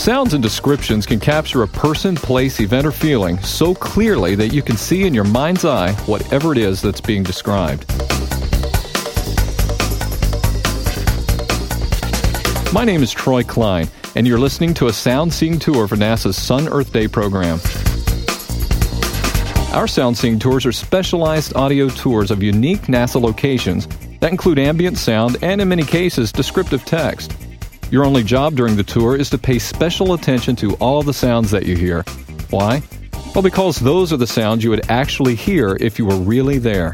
Sounds and descriptions can capture a person, place, event, or feeling so clearly that you can see in your mind's eye whatever it is that's being described. My name is Troy Klein, and you're listening to a Sound Seeing Tour for NASA's Sun-Earth Day program. Our Sound Seeing Tours are specialized audio tours of unique NASA locations that include ambient sound and, in many cases, descriptive text. Your only job during the tour is to pay special attention to all the sounds that you hear. Why? Well, because those are the sounds you would actually hear if you were really there.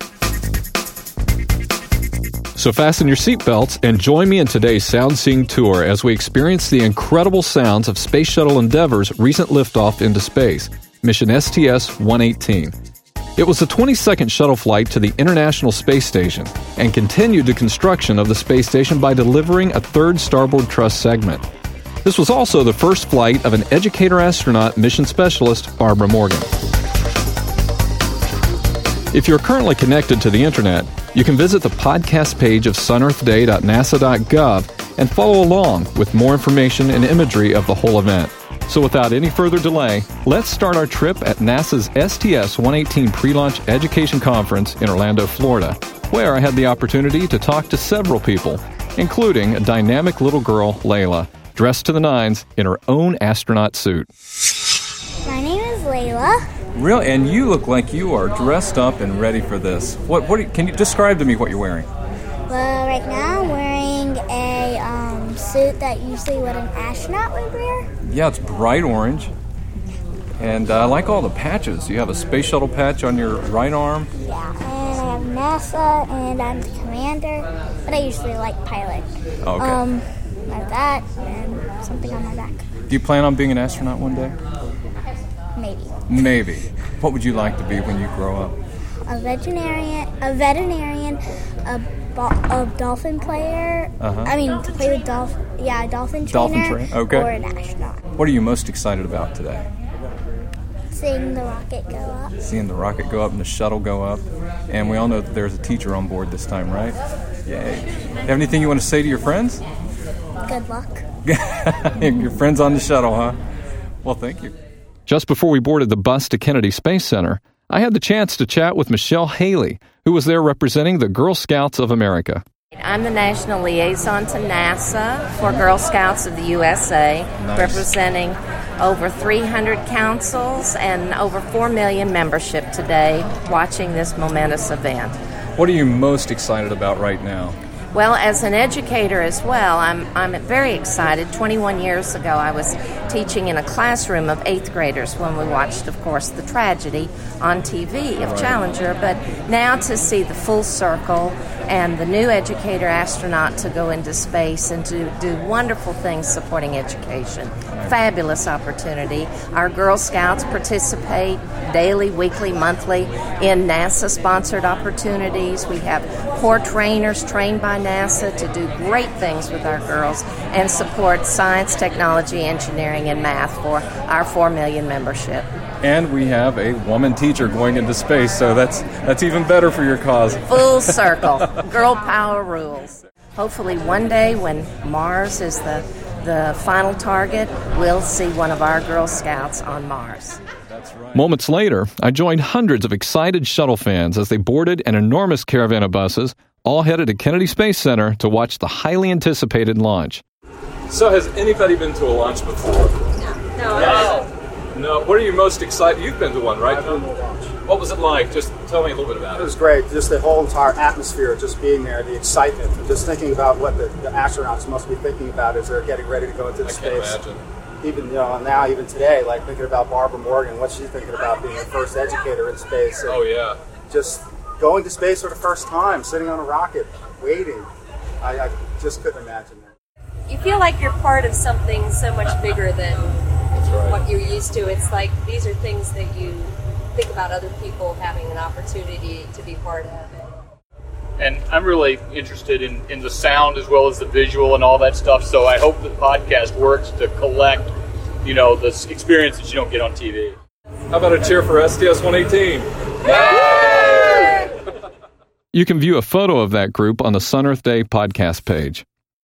So fasten your seatbelts and join me in today's Sound Seeing Tour as we experience the incredible sounds of Space Shuttle Endeavour's recent liftoff into space, mission STS-118. It was the 22nd shuttle flight to the International Space Station and continued the construction of the space station by delivering a third starboard truss segment. This was also the first flight of an educator astronaut mission specialist, Barbara Morgan. If you're currently connected to the internet, you can visit the podcast page of sunearthday.nasa.gov and follow along with more information and imagery of the whole event. So without any further delay, let's start our trip at NASA's STS-118 Pre-Launch Education Conference in Orlando, Florida, where I had the opportunity to talk to several people, including a dynamic little girl, Layla, dressed to the nines in her own astronaut suit. My name is Layla. Really? And you look like you are dressed up and ready for this. Can you describe to me what you're wearing? Well, right now I'm wearing a suit that usually what an astronaut would wear. Yeah, it's bright orange. And I like all the patches. You have a space shuttle patch on your right arm. Yeah, and I have NASA, and I'm the commander, but I usually like pilot. Okay. I have that, and something on my back. Do you plan on being an astronaut one day? Maybe. What would you like to be when you grow up? A veterinarian, a dolphin player. I mean, to play with dolphin trainer. Okay. Or an astronaut. What are you most excited about today? Seeing the rocket go up. Seeing the rocket go up and the shuttle go up. And we all know that there's a teacher on board this time, right? Yay. Have anything you want to say to your friends? Good luck. Your friends on the shuttle, huh? Well, thank you. Just before we boarded the bus to Kennedy Space Center, I had the chance to chat with Michelle Haley, who was there representing the Girl Scouts of America. I'm the National Liaison to NASA for Girl Scouts of the USA, Nice. Representing over 300 councils and over 4 million membership today watching this momentous event. What are you most excited about right now? Well, as an educator as well, I'm very excited. 21 years ago, I was teaching in a classroom of 8th graders when we watched, of course, the tragedy on TV of Challenger. But now to see the full circle and the new educator astronaut to go into space and to do wonderful things supporting education. Fabulous opportunity. Our Girl Scouts participate daily, weekly, monthly in NASA-sponsored opportunities. We have core trainers trained by NASA to do great things with our girls and support science, technology, engineering, and math for our 4 million membership. And we have a woman teacher going into space, so that's even better for your cause. Full circle. Girl power rules. Hopefully one day when Mars is the final target, we'll see one of our Girl Scouts on Mars. That's right. Moments later, I joined hundreds of excited shuttle fans as they boarded an enormous caravan of buses, all headed to Kennedy Space Center to watch the highly anticipated launch. So has anybody been to a launch before? No. What are you most excited? You've been to one, right? I've been to a launch. What was it like? Just tell me a little bit about it. It was great. Just the whole entire atmosphere, just being there, the excitement, just thinking about what the astronauts must be thinking about as they're getting ready to go into space. I can't imagine. Even now, even today, like thinking about Barbara Morgan, what's she thinking about being the first educator in space? And Oh, yeah. just going to space for the first time, sitting on a rocket, waiting. I just couldn't imagine that. You feel like you're part of something so much bigger than what you're used to. It's like these are things that you think about other people having an opportunity to be part of. And I'm really interested in the sound as well as the visual and all that stuff, so I hope the podcast works to collect, the experience that you don't get on TV. How about a cheer for STS-118? You can view a photo of that group on the Sun-Earth Day podcast page.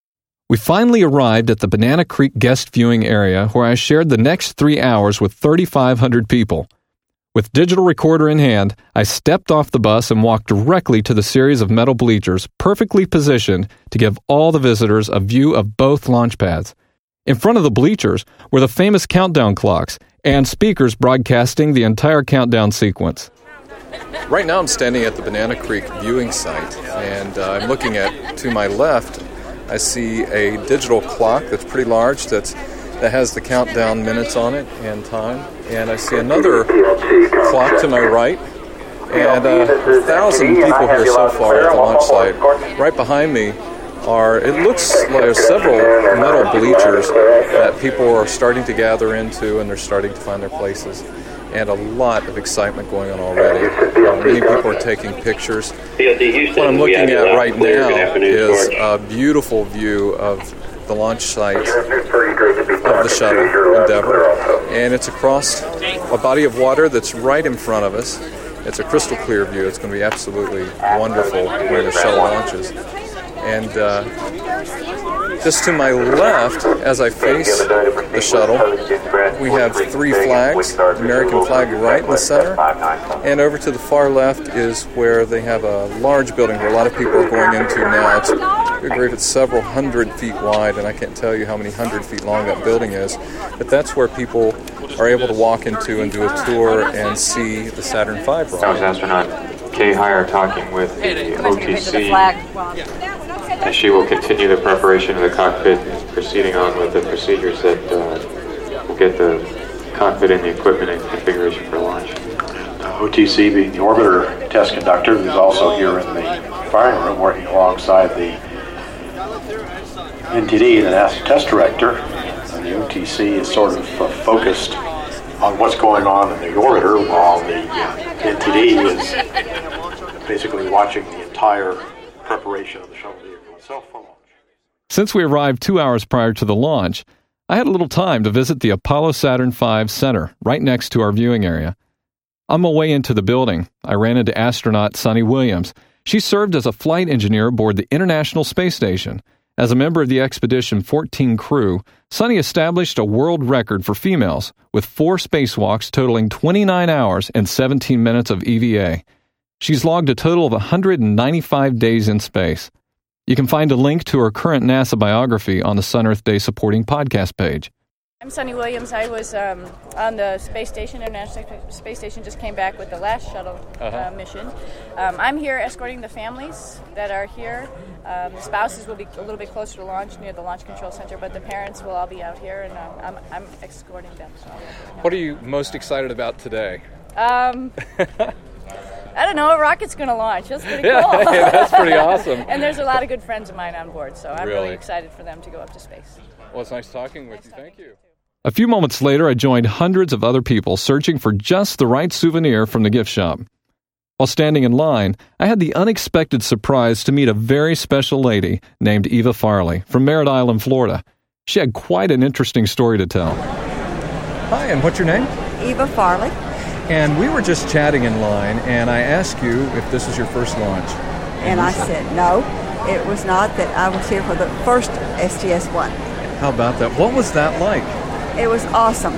We finally arrived at the Banana Creek guest viewing area where I shared the next 3 hours with 3,500 people. With digital recorder in hand, I stepped off the bus and walked directly to the series of metal bleachers perfectly positioned to give all the visitors a view of both launch pads. In front of the bleachers were the famous countdown clocks and speakers broadcasting the entire countdown sequence. Right now I'm standing at the Banana Creek viewing site, and I'm looking at, to my left, I see a digital clock that's pretty large that has the countdown minutes on it and time. And I see another clock to my right, and 1,000 people here so far at the launch site. Right behind me it looks like there's several metal bleachers that people are starting to gather into, and they're starting to find their places. And a lot of excitement going on already. Many people are taking pictures. What I'm looking at right now is a beautiful view of the launch site of the shuttle Endeavour, and it's across a body of water that's right in front of us. It's a crystal clear view. It's going to be absolutely wonderful when the shuttle launches. And just to my left, as I face the shuttle, we have 3 flags, the American flag right in the center, and over to the far left is where they have a large building where a lot of people are going into now. I believe it's several hundred feet wide, and I can't tell you how many 100 feet long that building is, but that's where people are able to walk into and do a tour and see the Saturn V rocket. That was astronaut Kay Hire talking with the OTC, and she will continue the preparation of the cockpit, proceeding on with the procedures that will get the cockpit and the equipment in configuration for launch. OTC, being the orbiter test conductor, who's also here in the firing room working alongside the NTD, the NASA test director. And the OTC is sort of focused on what's going on in the orbiter, while the NTD is basically watching the entire preparation of the shuttle vehicle itself for launch. Since we arrived 2 hours prior to the launch, I had a little time to visit the Apollo Saturn V Center, right next to our viewing area. On my way into the building, I ran into astronaut Suni Williams. She served as a flight engineer aboard the International Space Station. As a member of the Expedition 14 crew, Suni established a world record for females, with 4 spacewalks totaling 29 hours and 17 minutes of EVA. She's logged a total of 195 days in space. You can find a link to her current NASA biography on the Sun Earth Day supporting podcast page. I'm Suni Williams. I was on the space station, International Space Station, just came back with the last shuttle mission. I'm here escorting the families that are here. The spouses will be a little bit closer to launch, near the Launch Control Center, but the parents will all be out here, and I'm escorting them. So, What are you most excited about today? I don't know, a rocket's going to launch. That's pretty cool. Yeah, that's pretty awesome. And there's a lot of good friends of mine on board, so I'm really excited for them to go up to space. Well, it's nice talking with you. Thank you. A few moments later, I joined hundreds of other people searching for just the right souvenir from the gift shop. While standing in line, I had the unexpected surprise to meet a very special lady named Eva Farley from Merritt Island, Florida. She had quite an interesting story to tell. Hi, and what's your name? Eva Farley. And we were just chatting in line, and I asked you if this was your first launch. And I said no, it was not, that I was here for the first STS-1. How about that? What was that like? It was awesome.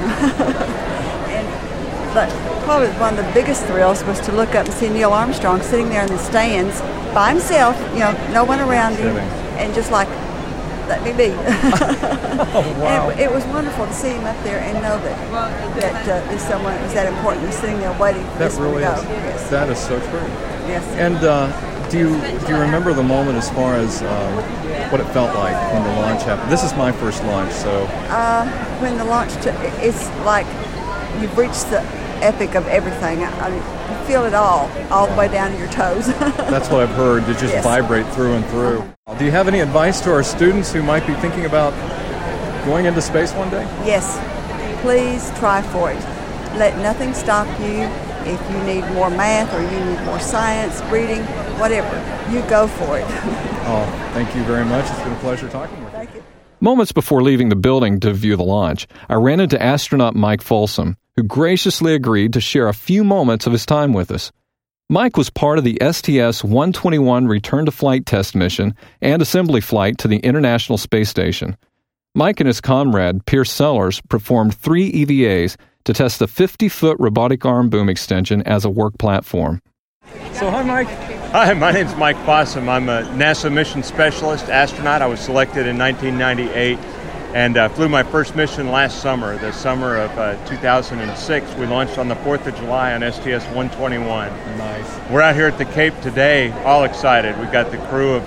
But probably one of the biggest thrills was to look up and see Neil Armstrong sitting there in the stands by himself, no one around him, and just like, let me be. Oh, wow. And it was wonderful to see him up there and know that there's someone that was that important and sitting there waiting for this one to go. Yes. That is so true. Yes. And do you remember the moment as far as what it felt like when the launch happened? This is my first launch, so. When the launch it's like you've reached the epic of everything. I mean, you feel it all the way down to your toes. That's what I've heard, to just vibrate through and through. Do you have any advice to our students who might be thinking about going into space one day? Yes. Please try for it. Let nothing stop you. If you need more math or you need more science, reading, whatever, you go for it. Oh, thank you very much. It's been a pleasure talking with you. Thank you. Moments before leaving the building to view the launch, I ran into astronaut Mike Folsom, who graciously agreed to share a few moments of his time with us. Mike was part of the STS-121 return-to-flight test mission and assembly flight to the International Space Station. Mike and his comrade, Pierce Sellers, performed 3 EVAs to test the 50-foot robotic arm boom extension as a work platform. So, hi, Mike. Hi, my name's Mike Fossum. I'm a NASA mission specialist astronaut. I was selected in 1998 and flew my first mission last summer, the summer of 2006. We launched on the 4th of July on STS-121. Nice. We're out here at the Cape today, all excited. We've got the crew of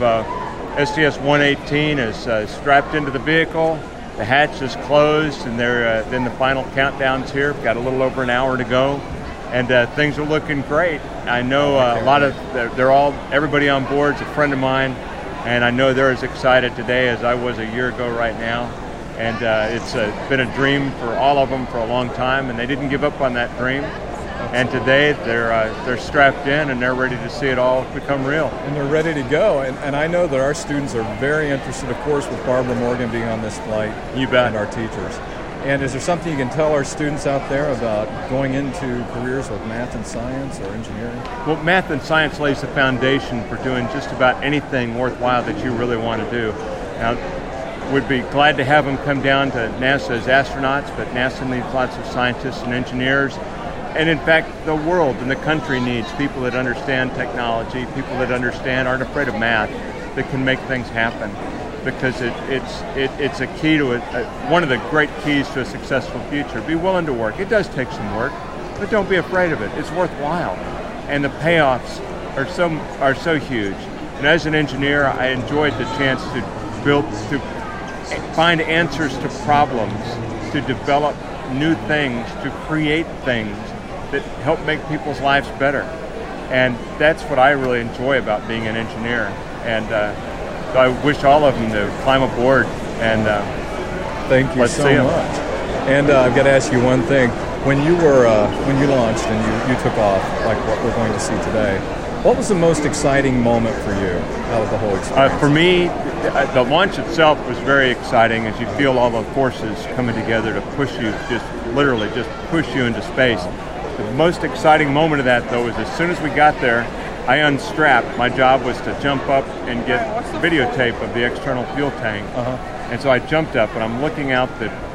STS-118 is strapped into the vehicle. The hatch is closed, and then the final countdown's here. We've got a little over an hour to go, and things are looking great. I know everybody on board's a friend of mine, and I know they're as excited today as I was a year ago right now. And it's been a dream for all of them for a long time, and they didn't give up on that dream. And today they're strapped in and they're ready to see it all become real. And they're ready to go. And I know that our students are very interested, of course, with Barbara Morgan being on this flight. You bet. And our teachers. And is there something you can tell our students out there about going into careers with math and science or engineering? Well, math and science lays the foundation for doing just about anything worthwhile that you really want to do. Now, we'd be glad to have them come down to NASA as astronauts, but NASA needs lots of scientists and engineers. And in fact, the world and the country needs people that understand technology, people that aren't afraid of math, that can make things happen. Because it's a key to it. One of the great keys to a successful future. Be willing to work. It does take some work, but don't be afraid of it. It's worthwhile, and the payoffs are so huge. And as an engineer, I enjoyed the chance to find answers to problems, to develop new things, to create things that help make people's lives better. And that's what I really enjoy about being an engineer. And so I wish all of them to climb aboard and thank you so much. And I've got to ask you one thing. When you launched and you took off, like what we're going to see today, what was the most exciting moment for you out of the whole experience? For me, the launch itself was very exciting as you feel all the forces coming together to push you, just literally just push you into space. The most exciting moment of that, though, is as soon as we got there, I unstrapped. My job was to jump up and get videotape of the external fuel tank. And so I jumped up and I'm looking out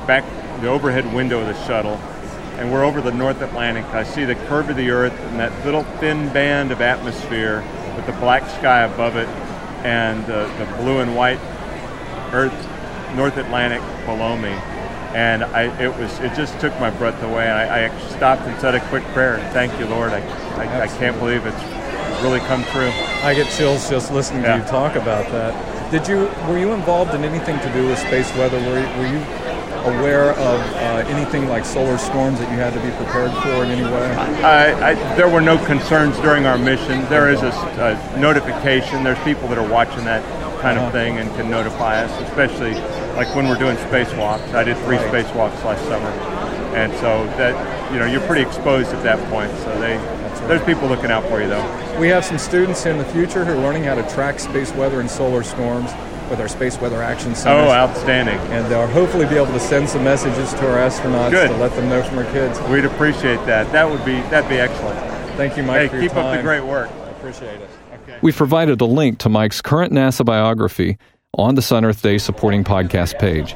the overhead window of the shuttle, and we're over the North Atlantic. I see the curve of the Earth and that little thin band of atmosphere with the black sky above it and the blue and white Earth, North Atlantic below me. And it just took my breath away. And I stopped and said a quick prayer. Thank you, Lord. I can't believe it's really come true. I get chills just listening to you talk about that. Were you involved in anything to do with space weather? Were you aware of anything like solar storms that you had to be prepared for in any way? There were no concerns during our mission. There is a notification. There's people that are watching that kind of thing and can notify us, especially like when we're doing spacewalks. I did 3 spacewalks last summer. And so that, you're pretty exposed at that point. So there's people looking out for you, though. We have some students in the future who are learning how to track space weather and solar storms with our Space Weather Action Center. Oh, outstanding. And they'll hopefully be able to send some messages to our astronauts to let them know from our kids. We'd appreciate that. That'd be excellent. Thank you, Mike, for your keep time. up the great work. I appreciate it. Okay. We've provided a link to Mike's current NASA biography on the Sun Earth Day supporting podcast page.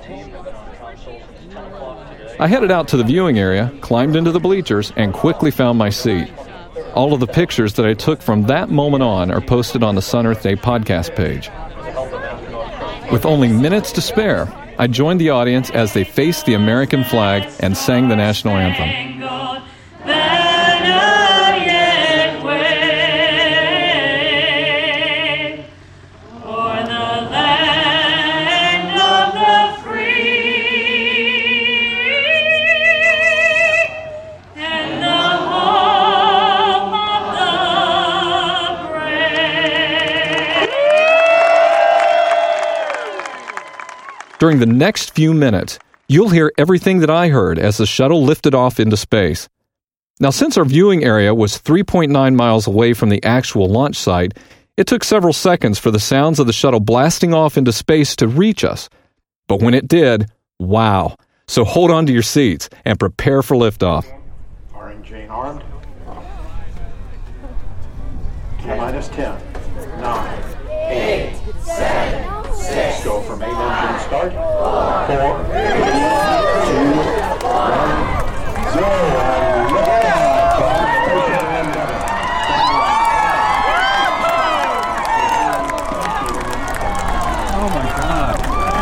I headed out to the viewing area, climbed into the bleachers, and quickly found my seat. All of the pictures that I took from that moment on are posted on the Sun Earth Day podcast page. With only minutes to spare, I joined the audience as they faced the American flag and sang the national anthem. During the next few minutes, you'll hear everything that I heard as the shuttle lifted off into space. Now, since our viewing area was 3.9 miles away from the actual launch site, it took several seconds for the sounds of the shuttle blasting off into space to reach us. But when it did, wow. So hold on to your seats and prepare for liftoff. Are Jane armed? Minus 10, 9, 8, 7, 6. Go for main engine start. 4, 3, 2, 1, 0. Oh my God.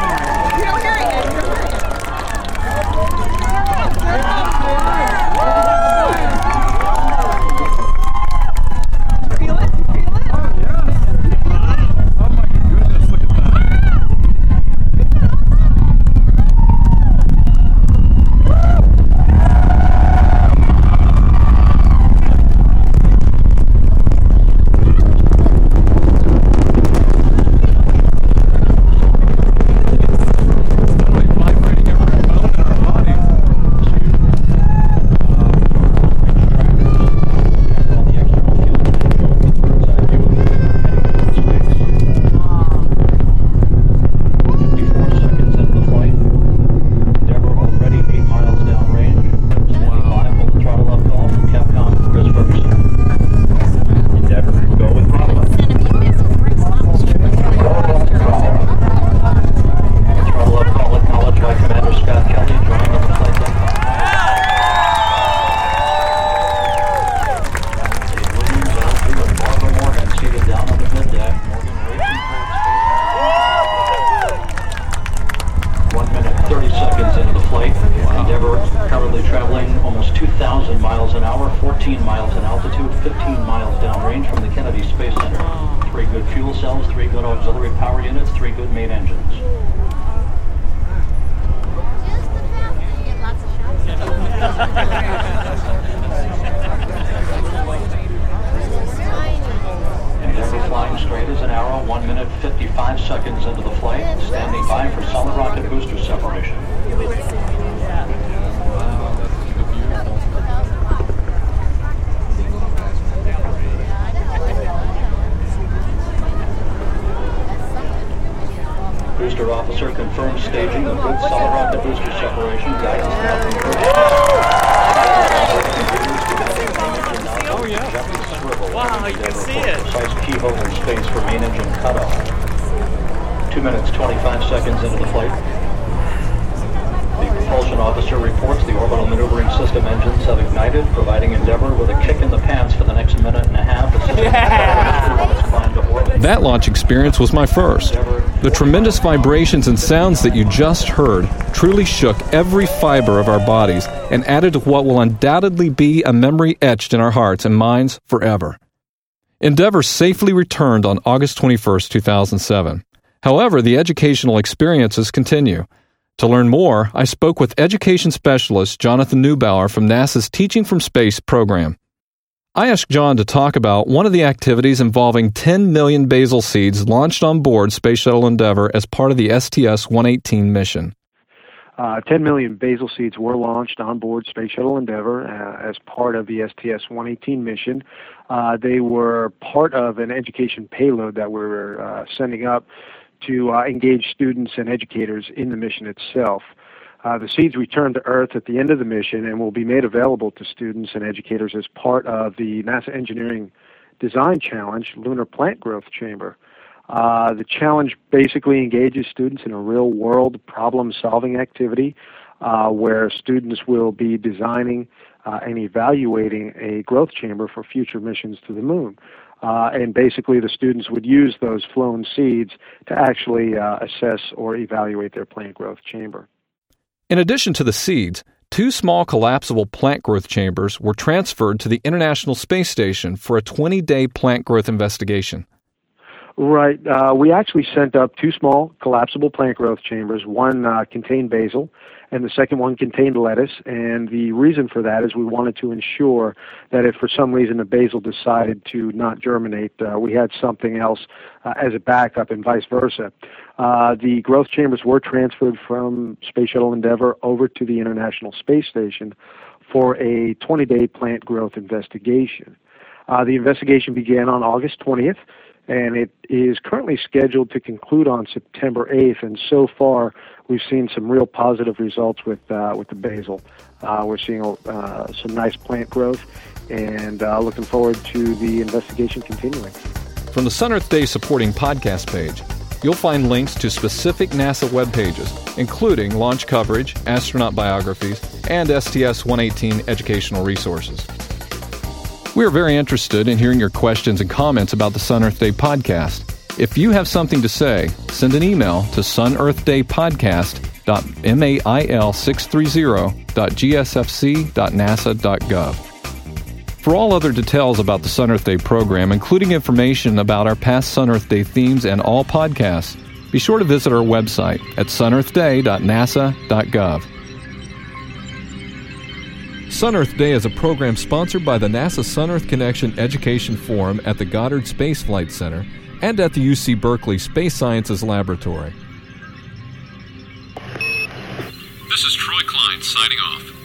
That launch experience was my first. The tremendous vibrations and sounds that you just heard truly shook every fiber of our bodies and added to what will undoubtedly be a memory etched in our hearts and minds forever. Endeavour safely returned on August 21st, 2007. However, the educational experiences continue. To learn more, I spoke with education specialist Jonathan Neubauer from NASA's Teaching from Space program. I asked John to talk about one of the activities involving 10 million basil seeds launched on board Space Shuttle Endeavour as part of the STS-118 mission. 10 million basil seeds were launched on board Space Shuttle Endeavour as part of the STS-118 mission. They were part of an education payload that we were sending up to engage students and educators in the mission itself. The seeds return to Earth at the end of the mission and will be made available to students and educators as part of the NASA Engineering Design Challenge Lunar Plant Growth Chamber. The challenge basically engages students in a real-world problem-solving activity where students will be designing and evaluating a growth chamber for future missions to the moon. And basically the students would use those flown seeds to actually assess or evaluate their plant growth chamber. In addition to the seeds, 2 small collapsible plant growth chambers were transferred to the International Space Station for a 20-day plant growth investigation. Right. We actually sent up 2 small collapsible plant growth chambers. One contained basil, and the second one contained lettuce. And the reason for that is we wanted to ensure that if for some reason the basil decided to not germinate, we had something else as a backup and vice versa. The growth chambers were transferred from Space Shuttle Endeavour over to the International Space Station for a 20-day plant growth investigation. The investigation began on August 20th. And it is currently scheduled to conclude on September 8th. And so far, we've seen some real positive results with the basil. We're seeing some nice plant growth, and looking forward to the investigation continuing. From the Sun Earth Day Supporting Podcast page, you'll find links to specific NASA web pages, including launch coverage, astronaut biographies, and STS-118 educational resources. We are very interested in hearing your questions and comments about the Sun Earth Day podcast. If you have something to say, send an email to sunearthdaypodcast.mail630.gsfc.nasa.gov. For all other details about the Sun Earth Day program, including information about our past Sun Earth Day themes and all podcasts, be sure to visit our website at sunearthday.nasa.gov. Sun Earth Day is a program sponsored by the NASA Sun Earth Connection Education Forum at the Goddard Space Flight Center and at the UC Berkeley Space Sciences Laboratory. This is Troy Klein signing off.